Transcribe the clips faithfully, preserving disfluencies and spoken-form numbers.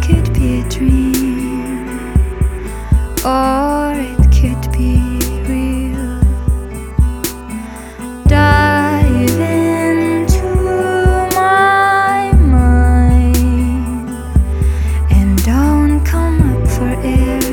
could be a dream, or it could be real. Dive into my mind and don't come up for air.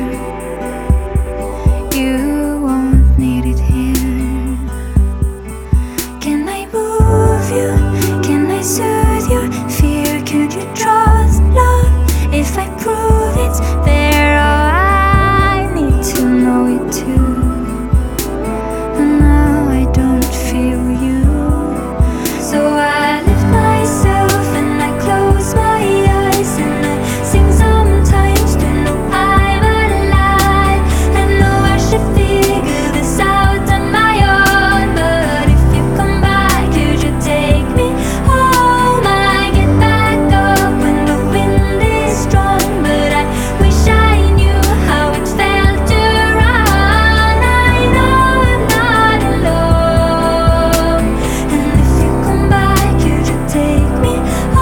You won't need it here. Can I move you? Can I soothe your fear? Could you trust love if I prove it's there? Oh, I need to know it too. And now I don't feel you. So I lift myself and I close my eyes and I sing sometimes to know I'm alive. I know I should figure this out on my own, but if you come back, could you take me home? I get back up when the wind is strong, but I wish I knew how it felt to run. I know I'm not alone, and if you come back, could you take me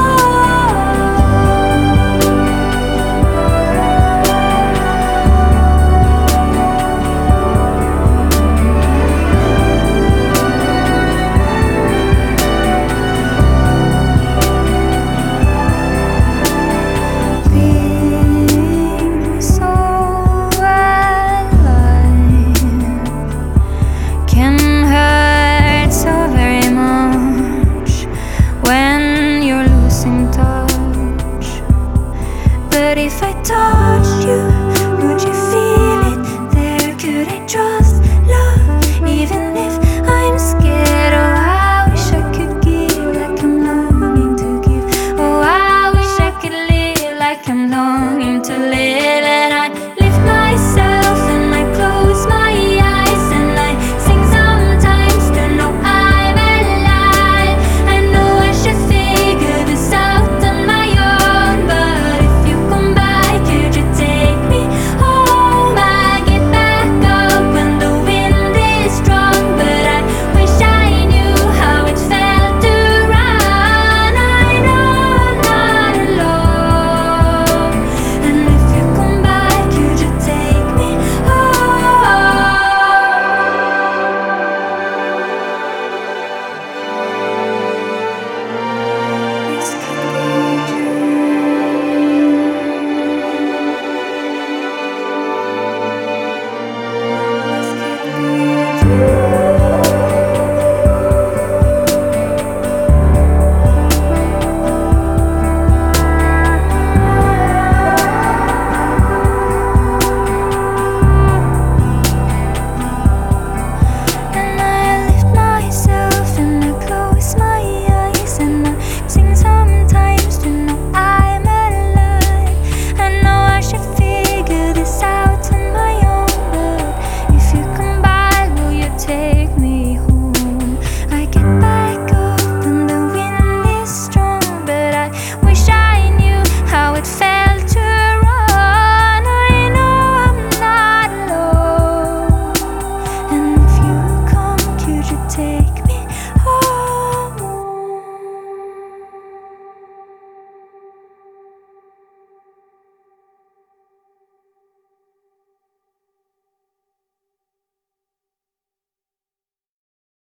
being so alive can hurt so very much when you're losing touch. But if I touch you,